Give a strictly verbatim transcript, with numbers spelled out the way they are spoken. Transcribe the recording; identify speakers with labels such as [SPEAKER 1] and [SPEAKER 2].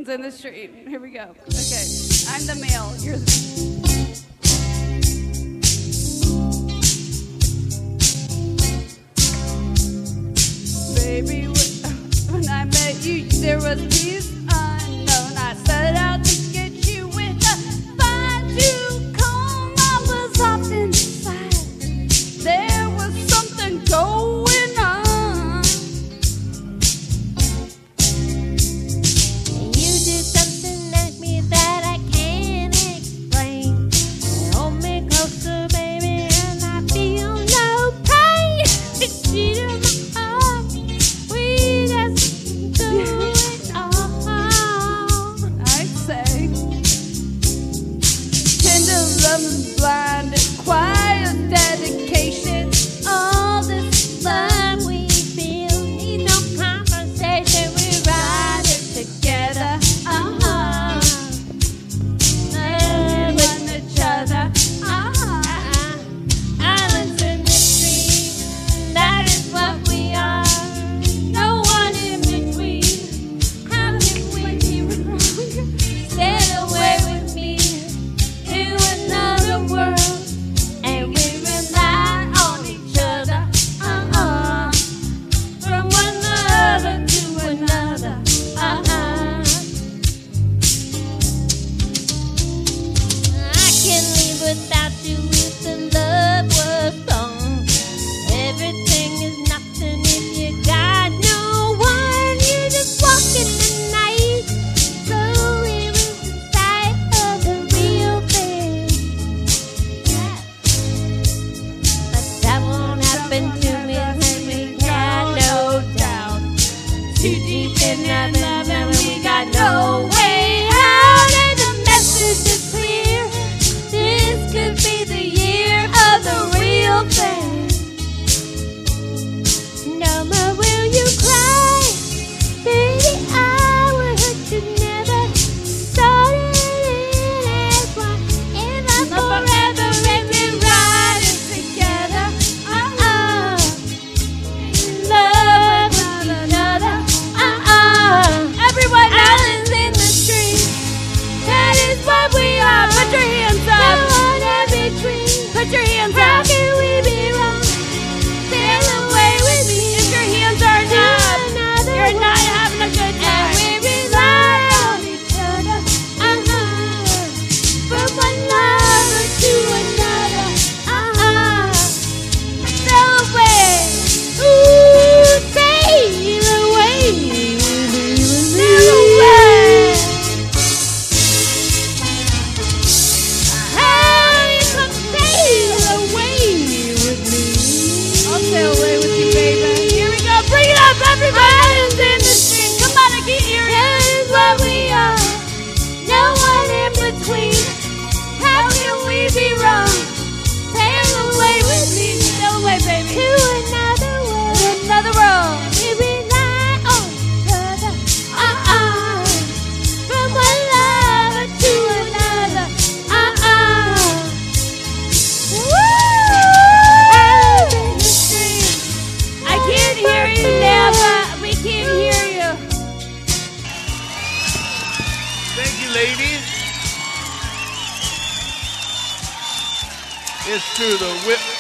[SPEAKER 1] Islands in the Stream. Here we go. Okay, I'm the male. You're the baby. When I met you, there was peace unknown. I set out to get you with a fine-tooth comb. I was off inside. There was something going on.
[SPEAKER 2] You did something at me that I can't explain. Hold me closer, baby, and I feel no pain. It's cheating my heart. We just do it all.
[SPEAKER 1] I'd say tender love is blind and quiet dedication.
[SPEAKER 2] All this love we feel need no conversation. We ride it together. Uh-huh. Loving each other. Uh-huh. Islands in the stream. That is what we are. No one in between. How can we be wrong? Sail away with me to another world, and we rely on each other. Uh-uh. From one lover to another. Uh-uh. I can't live without you if the love was gone. Everything is nothing if you got no one. You just walk in the night, slowly losing sight of the real thing. But that won't happen to me, and we got no doubt. Too deep in that love, and we got no way out. And the message is clear. This could be the year of the real thing. No more will you cry, baby. I will hurt you never. Started it as one in the forever, and we ride it together. Uh-uh. Love one another. Uh-uh. Everyone, islands in the stream. That is what we are. Put your hands up. No one in between.
[SPEAKER 1] Put your hands
[SPEAKER 2] How
[SPEAKER 1] up.
[SPEAKER 2] can we be wrong? Sail away with me.
[SPEAKER 1] If your hands aren't
[SPEAKER 2] to
[SPEAKER 1] up,
[SPEAKER 2] another
[SPEAKER 1] you're not
[SPEAKER 2] world.
[SPEAKER 1] having a good
[SPEAKER 2] And
[SPEAKER 1] time.
[SPEAKER 2] we rely on each other. Uh-huh. From one lover to another. Uh-huh. Sail away. Ooh, sail away. Sail away. Hey, come sail away with me.
[SPEAKER 1] I'll sail away with you, baby.
[SPEAKER 2] Here we go. Bring it up, everybody. Islands in the stream. Come on, I can hear it. That is what we are. No one in between. How can we be wrong? Sail away with me.
[SPEAKER 1] Sail away, baby.
[SPEAKER 2] To another world.
[SPEAKER 1] Another world.
[SPEAKER 2] We rely on each other. Uh-uh. From one lover to another. Uh-uh. Woo! Islands in the stream.
[SPEAKER 1] I can't hear you, Napa. We can't hear you.
[SPEAKER 3] Thank you, ladies. It's to the whip.